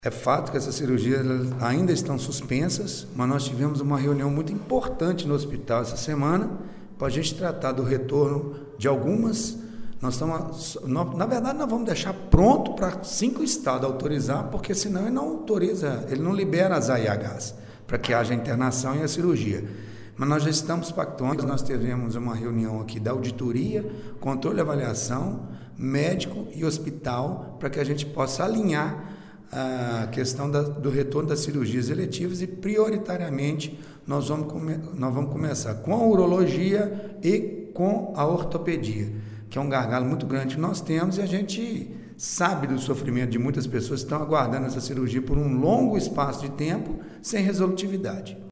É fato que essas cirurgias ainda estão suspensas, mas nós tivemos uma reunião muito importante no hospital essa semana para a gente tratar do retorno de algumas. Na verdade, nós vamos deixar pronto para 5 estados autorizar, porque senão ele não autoriza, ele não libera as AIHs para que haja a internação e a cirurgia. Mas nós já estamos pactuando, nós tivemos uma reunião aqui da auditoria, controle e avaliação, médico e hospital, para que a gente possa alinhar a questão do retorno das cirurgias eletivas e, prioritariamente, nós vamos começar com a urologia e com a ortopedia, que é um gargalo muito grande que nós temos, e a gente sabe do sofrimento de muitas pessoas que estão aguardando essa cirurgia por um longo espaço de tempo sem resolutividade.